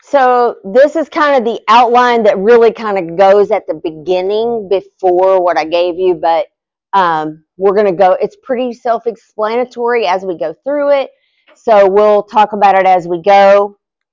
So this is kind of the outline that really kind of goes at the beginning before what I gave you, but we're going to go, it's pretty self-explanatory as we go through it. So we'll talk about it as we go.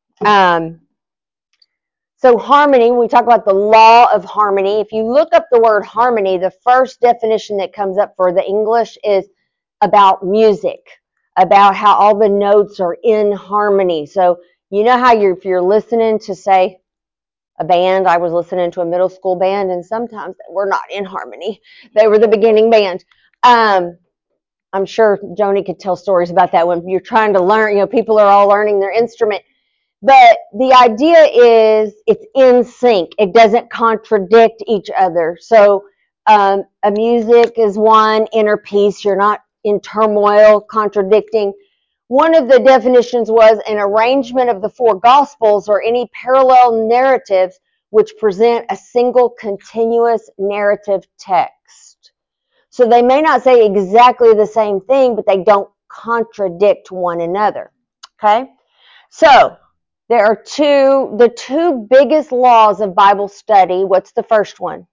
So harmony, when we talk about the law of harmony, if you look up the word harmony, the first definition that comes up for the English is about music, about how all the notes are in harmony. So you know how if you're listening to, say, a band, I was listening to a middle school band, and sometimes we're not in harmony. They were the beginning band. I'm sure Joni could tell stories about that when you're trying to learn, people are all learning their instrument. But the idea is it's in sync. It doesn't contradict each other. So a music is one, inner peace. You're not in turmoil, contradicting. One of the definitions was an arrangement of the four Gospels or any parallel narratives which present a single continuous narrative text. So they may not say exactly the same thing, but they don't contradict one another. Okay? So there are the two biggest laws of Bible study. What's the first one?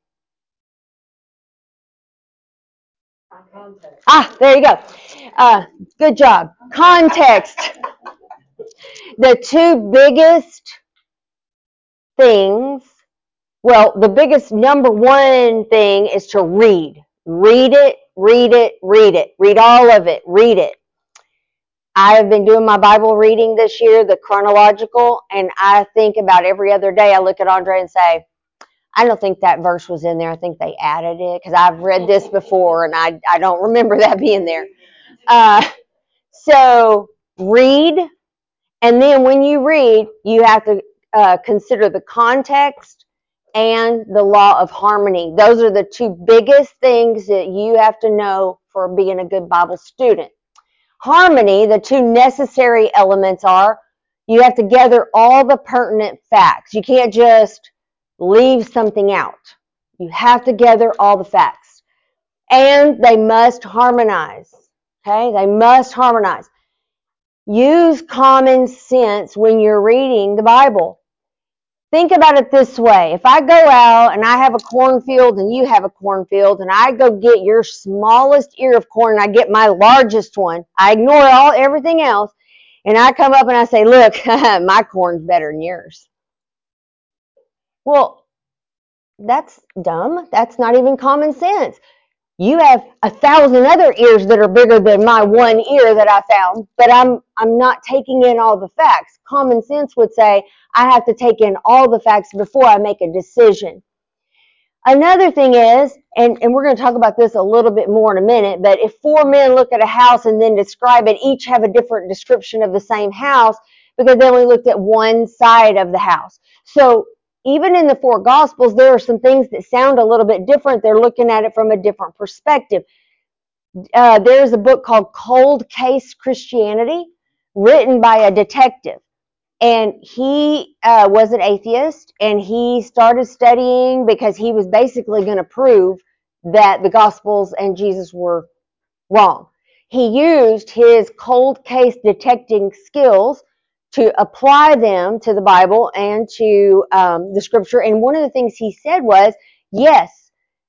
Context. There you go. Good job. Context. The two biggest things, well, the biggest number one thing is to read. Read it, read it, read it. Read all of it. Read it. I have been doing my Bible reading this year, the chronological, and I think about every other day I look at Andre and say, I don't think that verse was in there. I think they added it because I've read this before and I don't remember that being there. So read, and then when you read, you have to consider the context and the law of harmony. Those are the two biggest things that you have to know for being a good Bible student. Harmony, the two necessary elements are you have to gather all the pertinent facts. You can't just leave something out. You have to gather all the facts. And they must harmonize. Okay? They must harmonize. Use common sense when you're reading the Bible. Think about it this way. If I go out and I have a cornfield and you have a cornfield and I go get your smallest ear of corn and I get my largest one, I ignore everything else, and I come up and I say, look, my corn's better than yours. Well, that's dumb. That's not even common sense. You have 1,000 other ears that are bigger than my one ear that I found, but I'm not taking in all the facts. Common sense would say I have to take in all the facts before I make a decision. Another thing is, and we're going to talk about this a little bit more in a minute, but if four men look at a house and then describe it, each have a different description of the same house because they only looked at one side of the house. So even in the four Gospels, there are some things that sound a little bit different. They're looking at it from a different perspective. There's a book called Cold Case Christianity, written by a detective. And he was an atheist, and he started studying because he was basically going to prove that the Gospels and Jesus were wrong. He used his cold case detecting skills to apply them to the Bible and to the Scripture. And one of the things he said was, yes,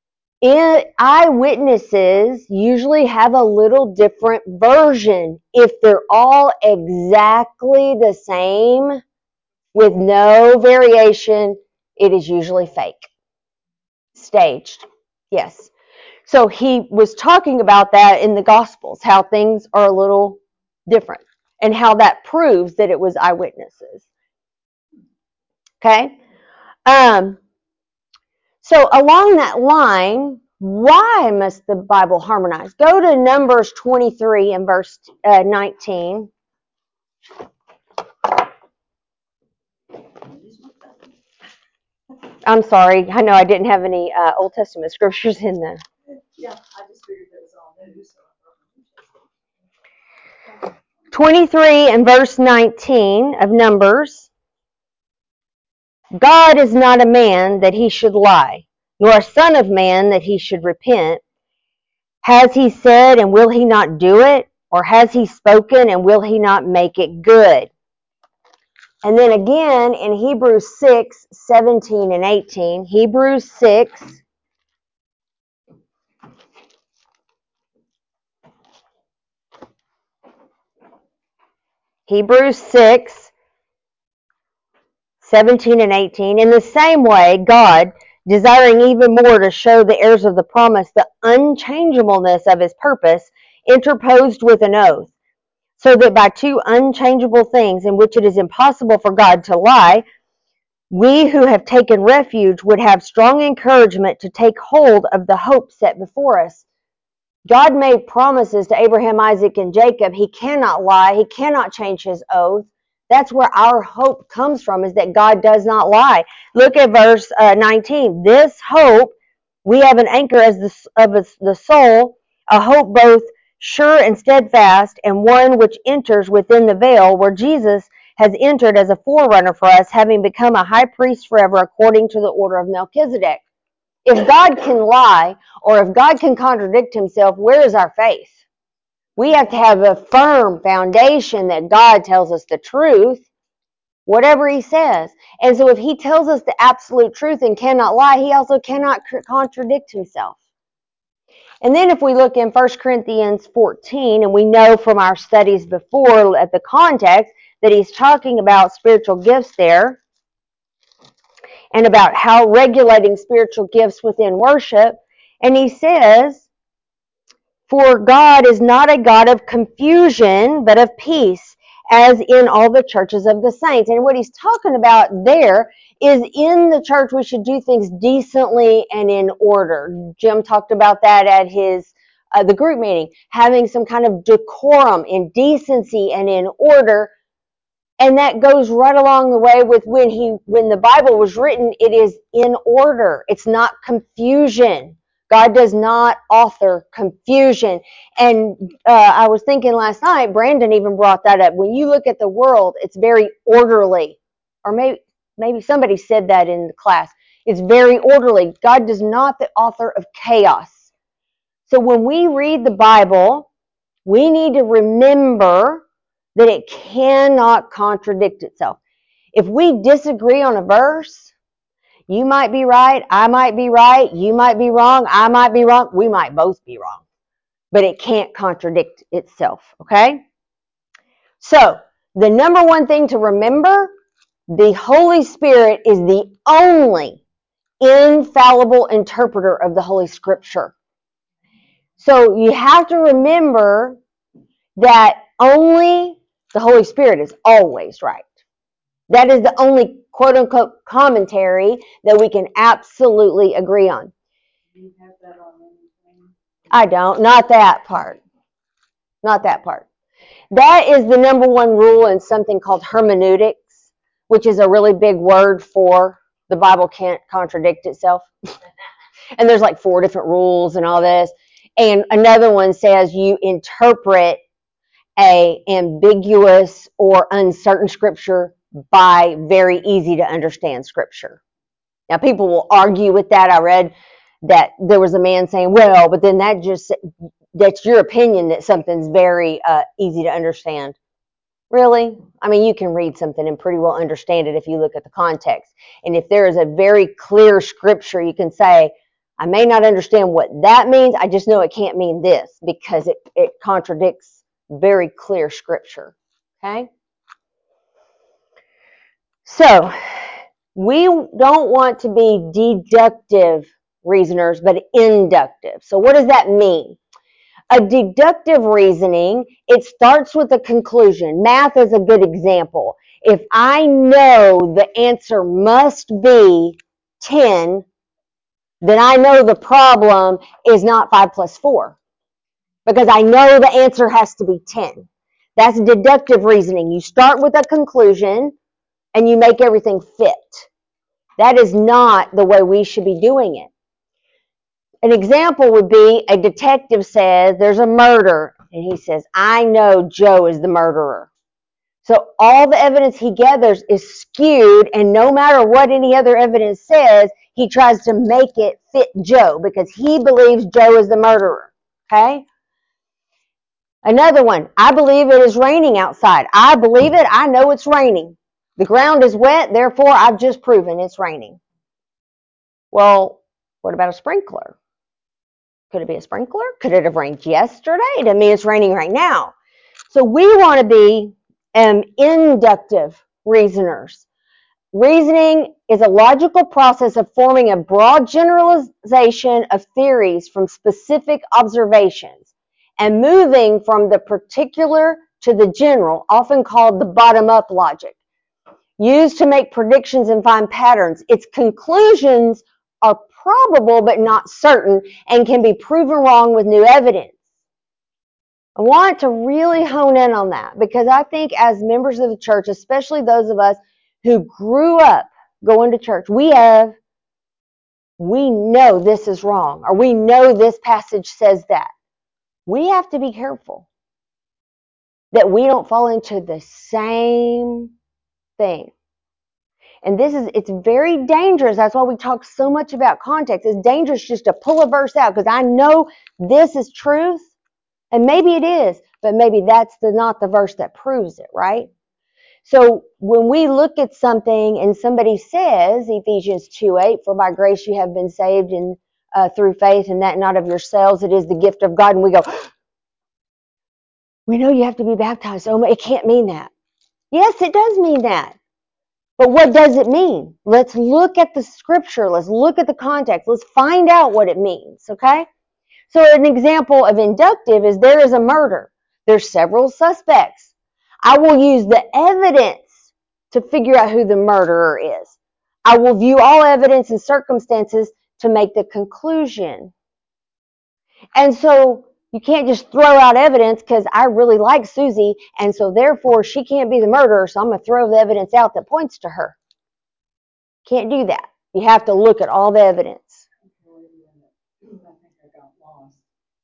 eyewitnesses usually have a little different version. If they're all exactly the same with no variation, it is usually fake. Staged, yes. So he was talking about that in the Gospels, how things are a little different and how that proves that it was eyewitnesses. Okay? So along that line, why must the Bible harmonize? Go to Numbers 23 and verse 19. I'm sorry. I know I didn't have any Old Testament scriptures in there. Yeah, I just figured that was all new. So 23 and verse 19 of Numbers. God is not a man that he should lie, nor a son of man that he should repent. Has he said, and will he not do it? Or has he spoken, and will he not make it good? And then again in Hebrews 6, 17 and 18. Hebrews 6. Hebrews 6, 17 and 18. In the same way, God, desiring even more to show the heirs of the promise the unchangeableness of his purpose, interposed with an oath, so that by two unchangeable things in which it is impossible for God to lie, we who have taken refuge would have strong encouragement to take hold of the hope set before us. God made promises to Abraham, Isaac, and Jacob. He cannot lie. He cannot change his oath. That's where our hope comes from, is that God does not lie. Look at verse 19. This hope, we have an anchor as the soul, a hope both sure and steadfast, and one which enters within the veil, where Jesus has entered as a forerunner for us, having become a high priest forever according to the order of Melchizedek. If God can lie, or if God can contradict himself, where is our faith? We have to have a firm foundation that God tells us the truth, whatever he says. And so if he tells us the absolute truth and cannot lie, he also cannot contradict himself. And then if we look in 1 Corinthians 14, and we know from our studies before at the context that he's talking about spiritual gifts there, and about how regulating spiritual gifts within worship. And he says, for God is not a God of confusion, but of peace, as in all the churches of the saints. And what he's talking about there is in the church we should do things decently and in order. Jim talked about that at his the group meeting, having some kind of decorum in decency and in order. And that goes right along the way with when the Bible was written, it is in order. It's not confusion. God does not author confusion. And I was thinking last night, Brandon even brought that up. When you look at the world, it's very orderly. Or maybe somebody said that in the class. It's very orderly. God is not the author of chaos. So when we read the Bible, we need to remember that it cannot contradict itself. If we disagree on a verse, you might be right, I might be right, you might be wrong, I might be wrong, we might both be wrong. But it can't contradict itself, okay? So, the number one thing to remember, the Holy Spirit is the only infallible interpreter of the Holy Scripture. So, you have to remember that only the Holy Spirit is always right. That is the only quote-unquote commentary that we can absolutely agree on. Do you have that on anything? I don't. Not that part. Not that part. That is the number one rule in something called hermeneutics, which is a really big word for the Bible can't contradict itself. And there's like 4 different rules and all this. And another one says you interpret a ambiguous or uncertain scripture by very easy to understand scripture. Now people will argue with that. I read that there was a man saying, well, but then that's your opinion that something's very easy to understand. Really? I mean, you can read something and pretty well understand it if you look at the context. And if there is a very clear scripture, you can say, I may not understand what that means. I just know it can't mean this because it contradicts very clear scripture. Okay? So, we don't want to be deductive reasoners, but inductive. So what does that mean? A deductive reasoning, it starts with a conclusion. Math is a good example. If I know the answer must be 10, then I know the problem is not 5 plus 4 because I know the answer has to be 10. That's deductive reasoning. You start with a conclusion and you make everything fit. That is not the way we should be doing it. An example would be a detective says there's a murder, and he says, I know Joe is the murderer. So all the evidence he gathers is skewed, and no matter what any other evidence says, he tries to make it fit Joe because he believes Joe is the murderer. Okay? Another one, I believe it is raining outside. I believe it. I know it's raining. The ground is wet, therefore I've just proven it's raining. Well, what about a sprinkler? Could it be a sprinkler? Could it have rained yesterday? It doesn't mean it's raining right now. So we want to be inductive reasoners. Reasoning is a logical process of forming a broad generalization of theories from specific observations and moving from the particular to the general, often called the bottom-up logic, used to make predictions and find patterns. Its conclusions are probable but not certain and can be proven wrong with new evidence. I want to really hone in on that because I think as members of the church, especially those of us who grew up going to church, we know this is wrong, or we know this passage says that. We have to be careful that we don't fall into the same thing. And it's very dangerous. That's why we talk so much about context. It's dangerous just to pull a verse out because I know this is truth, and maybe it is, but maybe that's not the verse that proves it, right? So when we look at something and somebody says, Ephesians 2:8, for by grace you have been saved through faith, and that not of yourselves, it is the gift of God, and we go, we know you have to be baptized. Oh, it can't mean that. Yes, it does mean that. But what does it mean? Let's look at the scripture. Let's look at the context. Let's find out what it means, okay? So an example of inductive is there is a murder. There's several suspects. I will use the evidence to figure out who the murderer is. I will view all evidence and circumstances to make the conclusion. And so you can't just throw out evidence because I really like Susie, and so therefore she can't be the murderer, so I'm going to throw the evidence out that points to her. Can't do that. You have to look at all the evidence. I think I got lost.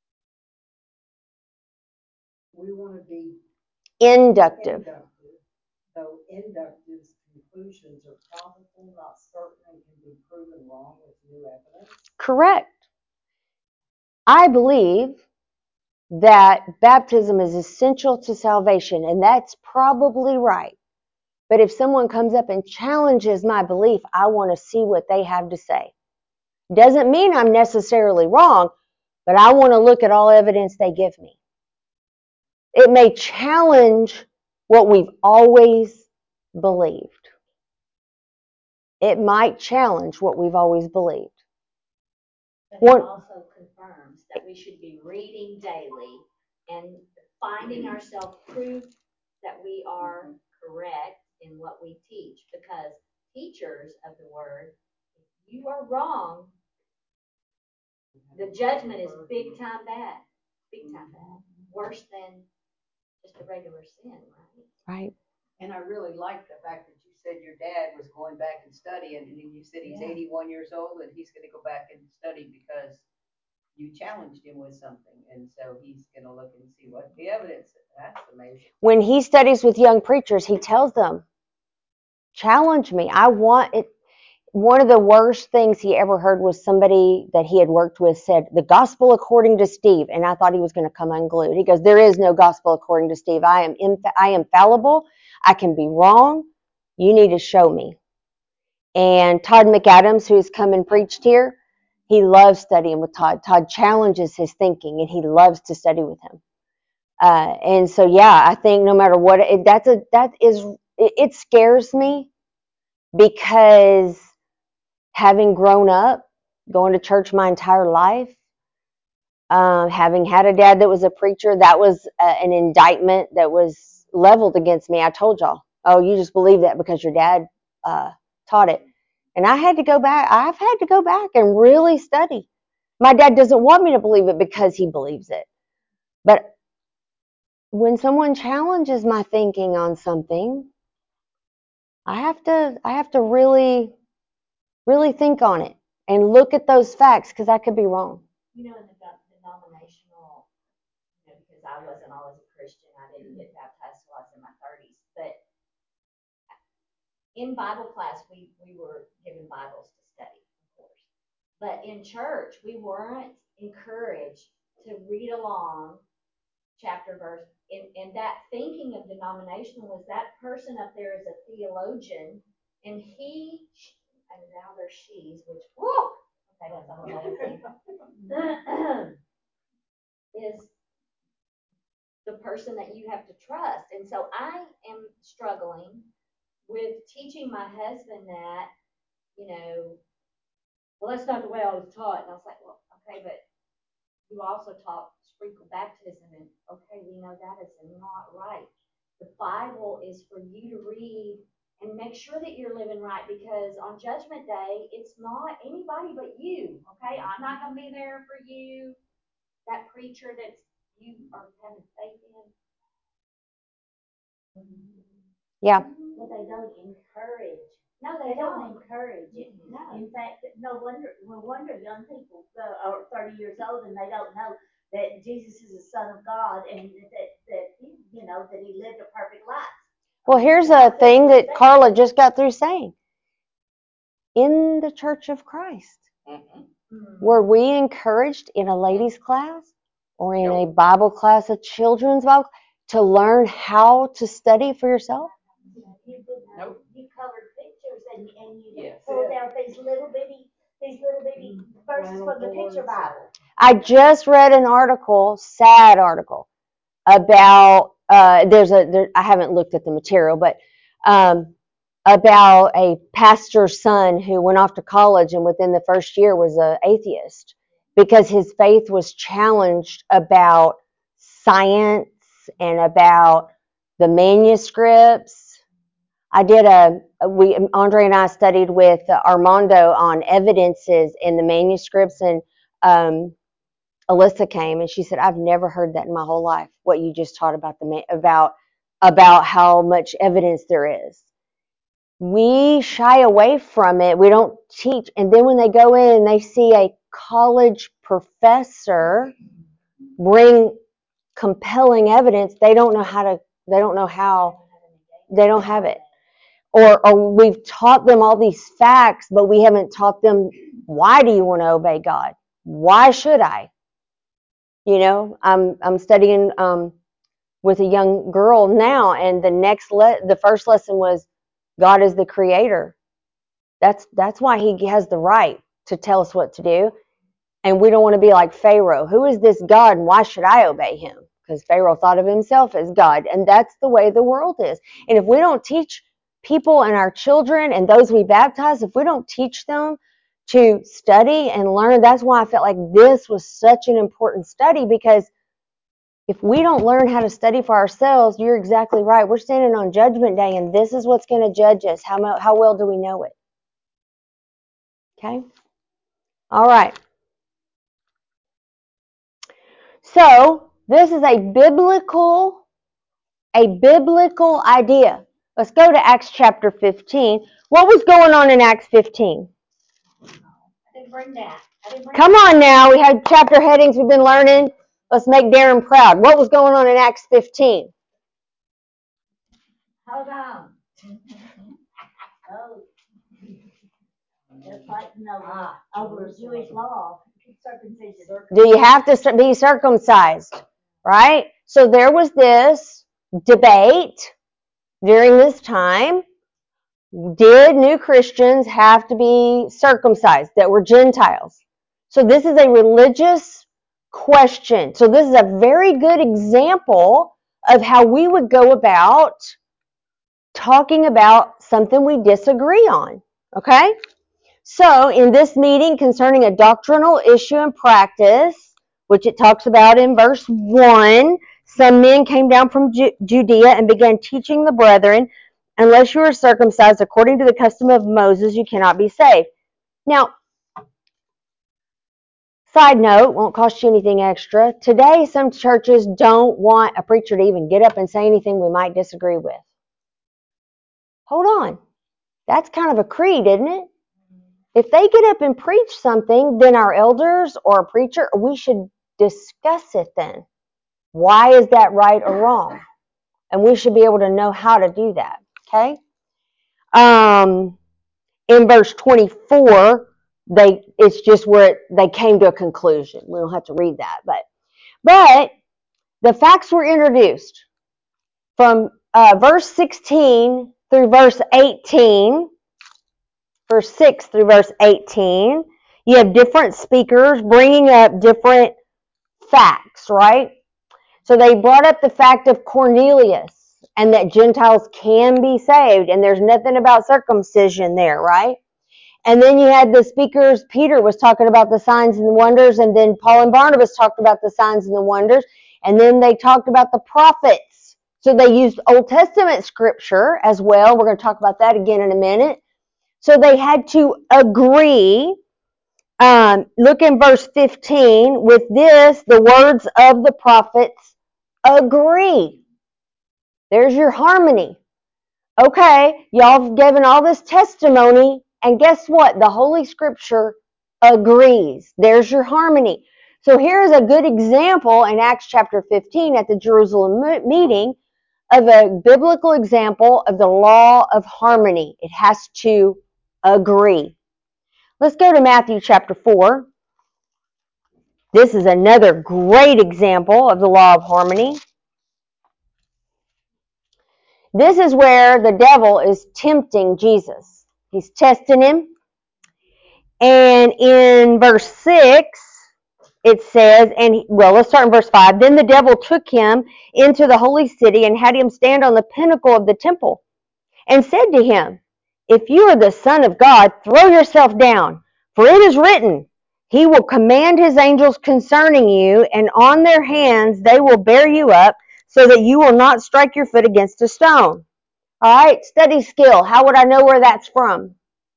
We want to be Inductive. So inductive conclusions are probable, not certain, and can be proven wrong with new evidence. Correct. I believe that baptism is essential to salvation, and that's probably right. But if someone comes up and challenges my belief, I want to see what they have to say. Doesn't mean I'm necessarily wrong, but I want to look at all evidence they give me. It may challenge what we've always believed. It might challenge what we've always believed. But it also confirms that we should be reading daily and finding ourselves proof that we are correct in what we teach. Because teachers of the word, if you are wrong, the judgment is big time bad. Big time bad. Worse than just a regular sin, right? Right. And I really like the fact that you said your dad was going back and studying, and you said he's 81 years old and he's going to go back and study because you challenged him with something, and so he's going to look and see what the evidence is. That's amazing. When he studies with young preachers, he tells them, challenge me. I want it. One of the worst things he ever heard was somebody that he had worked with said, the gospel according to Steve. And I thought he was going to come unglued. He goes, there is no gospel according to Steve. I am fallible. I can be wrong. You need to show me. And Todd McAdams, who's come and preached here, he loves studying with Todd. Todd challenges his thinking, and he loves to study with him. And so, yeah, I think no matter what, it scares me because having grown up, going to church my entire life, having had a dad that was a preacher, that was an indictment that was leveled against me. I told y'all, oh, you just believe that because your dad taught it. And I had to go back. I've had to go back and really study. My dad doesn't want me to believe it because he believes it. But when someone challenges my thinking on something, I have to really think on it and look at those facts because I could be wrong. You know, in the denominational, because I wasn't always a Christian, I didn't get baptized till I was in my 30s. But in Bible class, we were given Bibles to study, of course. But in church, we weren't encouraged to read along chapter verse. and that thinking of denomination was that person up there is a theologian, and and now they're she's, which, whoa, okay, that's a whole other thing, is the person that you have to trust. And so I am struggling with teaching my husband that, well, that's not the way I was taught. And I was like, well, okay, but you also taught sprinkle baptism, and okay, we know that is not right. The Bible is for you to read and make sure that you're living right, because on Judgment Day, it's not anybody but you. Okay, I'm not going to be there for you. That preacher that you are having faith in. Yeah. But they don't encourage. No, They don't encourage it. No. In fact, no wonder young people are 30 years old and they don't know that Jesus is the Son of God and that he lived a perfect life. Well, here's a thing that Carla just got through saying. In the Church of Christ, were we encouraged in a ladies' class or in a Bible class, a children's Bible, to learn how to study for yourself? Nope. You covered pictures and you pulled out these little bitty verses from the picture Bible. I just read an article, sad article, about I haven't looked at the material, but about a pastor's son who went off to college and within the first year was an atheist because his faith was challenged about science and about the manuscripts. Andre and I studied with Armando on evidences in the manuscripts, and Alyssa came and she said, I've never heard that in my whole life, what you just taught about how much evidence there is. We shy away from it. We don't teach. And then when they go in and they see a college professor bring compelling evidence, they don't have it. Or we've taught them all these facts, but we haven't taught them, why do you want to obey God? Why should I? I'm studying with a young girl now, and the first lesson was God is the creator. That's why he has the right to tell us what to do. And we don't want to be like Pharaoh. Who is this God and why should I obey him? Because Pharaoh thought of himself as God. And that's the way the world is. And if we don't teach people and our children and those we baptize, if we don't teach them to study and learn, that's why I felt like this was such an important study, because if we don't learn how to study for ourselves, you're exactly right. We're standing on Judgment Day, and this is what's going to judge us. How well do we know it? Okay? All right. So, this is a biblical idea. Let's go to Acts chapter 15. What was going on in Acts 15? I didn't bring that. Come on now. We had chapter headings we've been learning. Let's make Darren proud. What was going on in Acts 15? Hold on. Oh, just like over Jewish law, circumcision. Do you have to be circumcised? Right? So there was this debate during this time. Did new Christians have to be circumcised that were Gentiles? So this is a religious question. So this is a very good example of how we would go about talking about something we disagree on. Okay? So in this meeting concerning a doctrinal issue and practice, which it talks about in verse 1, some men came down from Judea and began teaching the brethren, unless you are circumcised according to the custom of Moses, you cannot be saved. Now, side note, won't cost you anything extra. Today, some churches don't want a preacher to even get up and say anything we might disagree with. Hold on. That's kind of a creed, isn't it? If they get up and preach something, then our elders or a preacher, we should discuss it then. Why is that right or wrong? And we should be able to know how to do that. Okay? In verse 24, it's just where they came to a conclusion. We don't have to read that, but The facts were introduced from verse 16 through verse 18, verse 6 through verse 18. You have different speakers bringing up different facts, right? So they brought up the fact of Cornelius and that Gentiles can be saved, and there's nothing about circumcision there, right? And then you had the speakers, Peter was talking about the signs and the wonders, and then Paul and Barnabas talked about the signs and the wonders, and then they talked about the prophets. So they used Old Testament scripture as well. We're going to talk about that again in a minute. So they had to agree. Look in verse 15. With this, the words of the prophets agree. There's your harmony. Okay, y'all have given all this testimony, and guess what? The Holy Scripture agrees. There's your harmony. So here's a good example in Acts chapter 15 at the Jerusalem meeting of a biblical example of the law of harmony. It has to agree. Let's go to Matthew chapter 4. This is another great example of the law of harmony. This is where the devil is tempting Jesus. He's testing him. And in verse 6, it says, let's start in verse 5. Then the devil took him into the holy city and had him stand on the pinnacle of the temple and said to him, if you are the Son of God, throw yourself down, for it is written, he will command his angels concerning you, and on their hands they will bear you up, so that you will not strike your foot against a stone. All right, study skill. How would I know where that's from?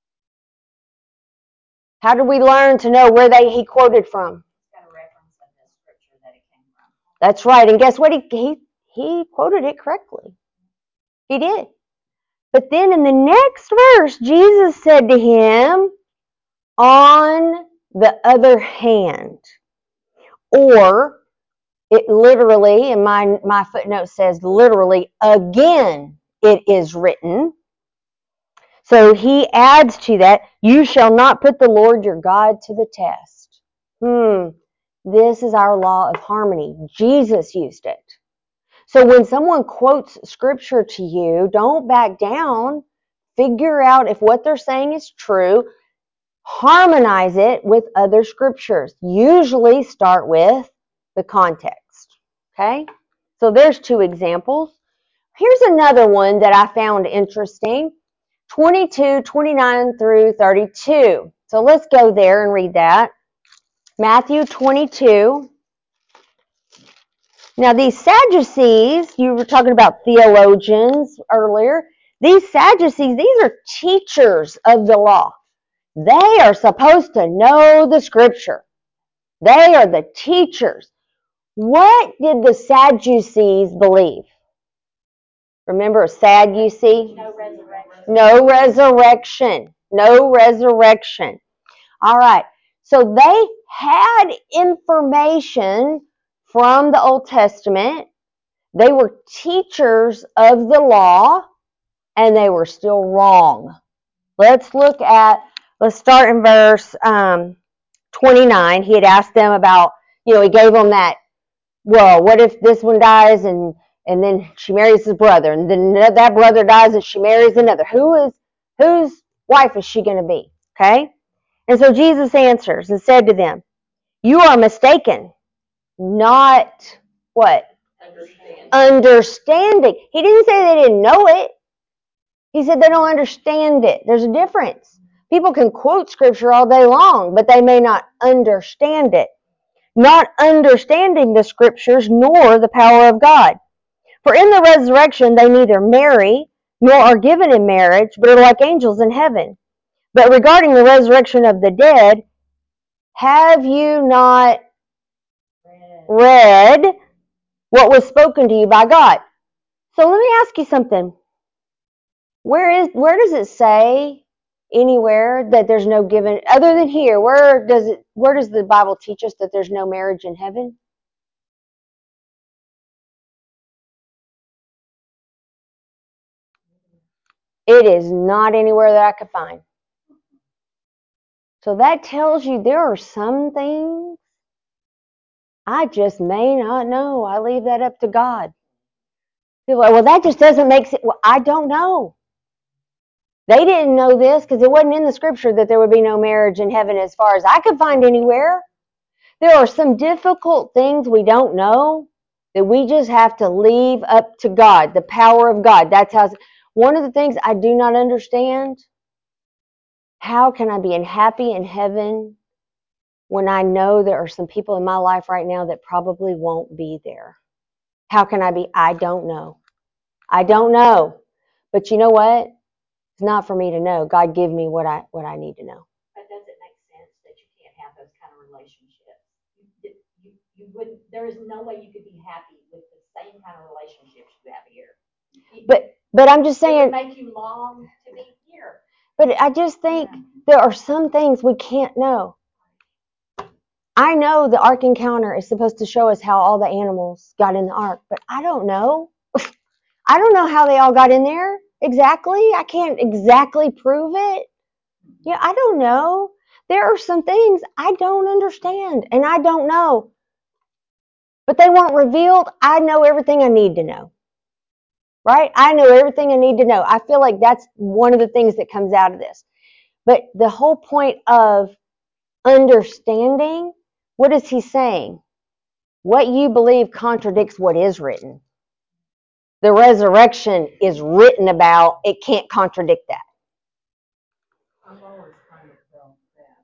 How did we learn to know where he quoted from? It's got a reference of the scripture that it came from. That's right. And guess what? He quoted it correctly. He did. But then in the next verse, Jesus said to him, on the other hand, or it literally, and my footnote says literally, again it is written. So he adds to that, you shall not put the Lord your God to the test. This is our law of harmony. Jesus used it. So when someone quotes scripture to you, don't back down. Figure out if what they're saying is true. Harmonize it with other scriptures. Usually start with the context. Okay? So there's two examples. Here's another one that I found interesting. 22, 29 through 32. So let's go there and read that. Matthew 22. Now these Sadducees, you were talking about theologians earlier. These Sadducees, these are teachers of the law. They are supposed to know the scripture. They are the teachers. What did the Sadducees believe? Remember, Sadducee? No resurrection. No resurrection. No resurrection. All right. So they had information from the Old Testament. They were teachers of the law, and they were still wrong. Let's start in verse 29. He had asked them about, he gave them that, well, what if this one dies and then she marries his brother, and then that brother dies and she marries another? Whose wife is she going to be? Okay? And so Jesus answers and said to them, you are mistaken, not what? Understanding. He didn't say they didn't know it. He said they don't understand it. There's a difference. People can quote scripture all day long, but they may not understand it. Not understanding the scriptures nor the power of God. For in the resurrection they neither marry nor are given in marriage, but are like angels in heaven. But regarding the resurrection of the dead, have you not read what was spoken to you by God? So let me ask you something. Where does it say anywhere that there's no given, other than here, where does the Bible teach us that there's no marriage in heaven? It is not anywhere that I could find. So that tells you there are some things I just may not know. I leave that up to God. People are, well, that just doesn't make sense. Well, I don't know. They didn't know this because it wasn't in the scripture that there would be no marriage in heaven as far as I could find anywhere. There are some difficult things we don't know that we just have to leave up to God, the power of God. That's how, one of the things I do not understand, how can I be happy in heaven when I know there are some people in my life right now that probably won't be there? How can I be? I don't know. I don't know. But you know what? It's not for me to know. God give me what I need to know. But does it make sense that you can't have those kind of relationships? You wouldn't, there is no way you could be happy with the same kind of relationships you have here. But I'm just It would saying, make you long to be here. but I just think there are some things we can't know. I know the Ark Encounter is supposed to show us how all the animals got in the ark, but I don't know. I don't know how they all got in there exactly. I can't exactly prove it. Yeah, I don't know. There are some things I don't understand and I don't know. But they weren't revealed. I know everything I need to know. Right? I know everything I need to know. I feel like that's one of the things that comes out of this. But the whole point of understanding, what is he saying? What you believe contradicts what is written. The resurrection is written about. It can't contradict that. I've always kind of felt that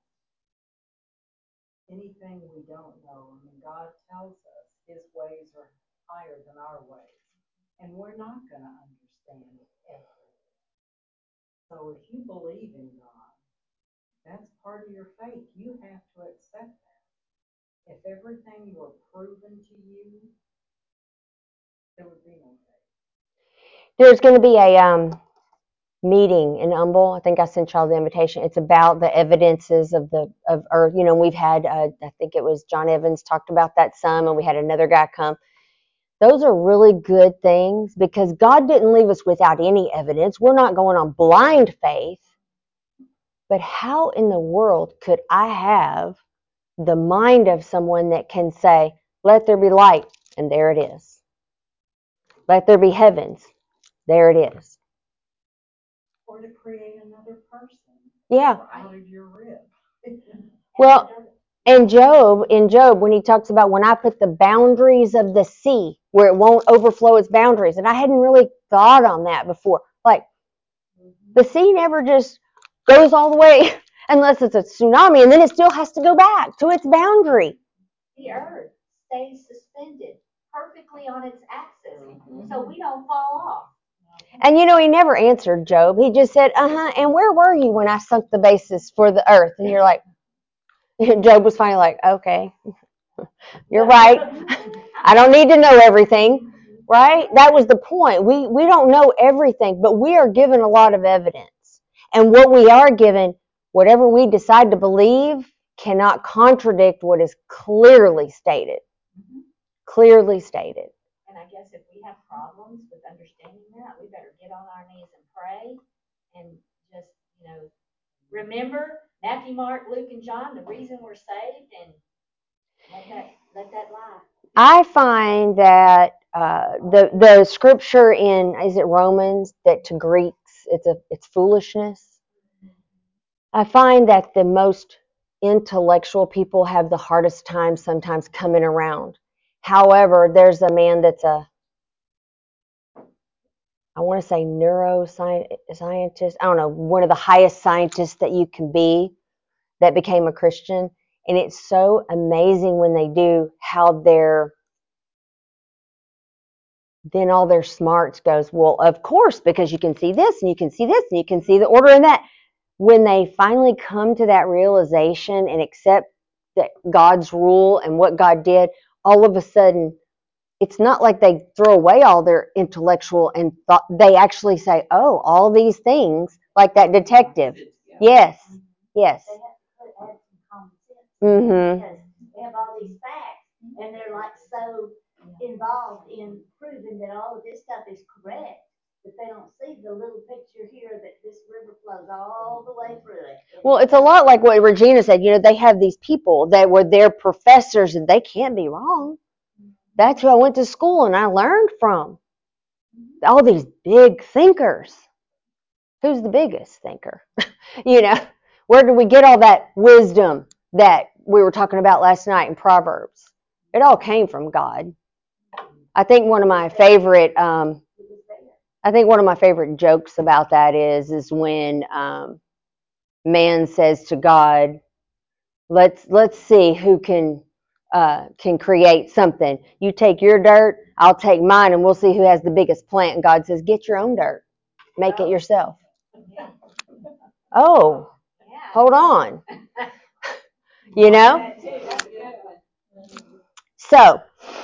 anything we don't know, I mean, God tells us his ways are higher than our ways, and we're not going to understand everything. So if you believe in God, that's part of your faith. You have to accept that. If everything were proven to you, there would be no faith. There's going to be a meeting in Humble. I think I sent y'all the invitation. It's about the evidences of Earth. You know, we've had I think it was John Evans talked about that some, and we had another guy come. Those are really good things because God didn't leave us without any evidence. We're not going on blind faith. But how in the world could I have the mind of someone that can say, let there be light, and there it is. Let there be heavens, there it is. Or to create another person. Yeah. Out of your rib. Well, in Job, when he talks about when I put the boundaries of the sea where it won't overflow its boundaries, and I hadn't really thought on that before. Like, the sea never just goes all the way unless it's a tsunami, and then it still has to go back to its boundary. The earth stays suspended perfectly on its axis, so we don't fall off. And you know, he never answered Job. He just said, and where were you when I sunk the basis for the earth? And you're like, Job was finally like, okay, you're right. I don't need to know everything, right? That was the point. We don't know everything, but we are given a lot of evidence. And what we are given, whatever we decide to believe, cannot contradict what is clearly stated. Clearly stated. And I guess if we have problems with understanding that, we better get on our knees and pray and just, remember Matthew, Mark, Luke, and John, the reason we're saved, and let that lie. I find that the scripture in, is it Romans, that to Greeks it's foolishness. I find that the most intellectual people have the hardest time sometimes coming around. However, there's a man that's I want to say neuroscientist, I don't know, one of the highest scientists that you can be, that became a Christian. And it's so amazing when they do how then all their smarts goes, well, of course, because you can see this and you can see this and you can see the order in that. When they finally come to that realization and accept that God's rule and what God did, all of a sudden, it's not like they throw away all their intellectual and thought. They actually say, oh, all these things, like that detective. Yes, yes. They have to add some common sense. Mm-hmm. Because they have all these facts and they're like so involved in proving that all of this stuff is correct. but they don't see the little picture here that this river flows all the way through it. Well, it's a lot like what Regina said. They have these people that were their professors and they can't be wrong. That's who I went to school and I learned from. All these big thinkers. Who's the biggest thinker? Where did we get all that wisdom that we were talking about last night in Proverbs? It all came from God. I think one of my favorite jokes about that is when man says to God, let's see who can create something. You take your dirt, I'll take mine, and we'll see who has the biggest plant. And God says, get your own dirt, make it yourself. Oh, hold on. So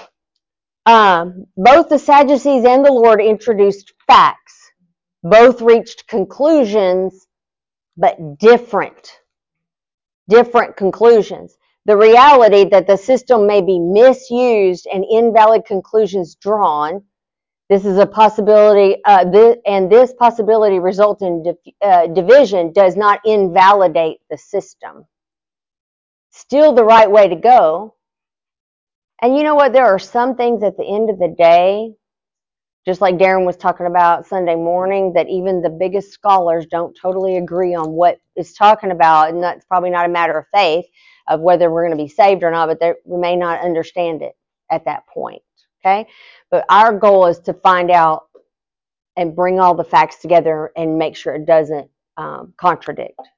both the Sadducees and the Lord introduced facts. Both reached conclusions, but different conclusions. The reality that the system may be misused and invalid conclusions drawn. This is a possibility, and this possibility result in division does not invalidate the system. Still the right way to go. And you know what? There are some things at the end of the day, just like Darren was talking about Sunday morning, that even the biggest scholars don't totally agree on what it's talking about. And that's probably not a matter of faith of whether we're going to be saved or not, but we may not understand it at that point. Okay? But our goal is to find out and bring all the facts together and make sure it doesn't contradict.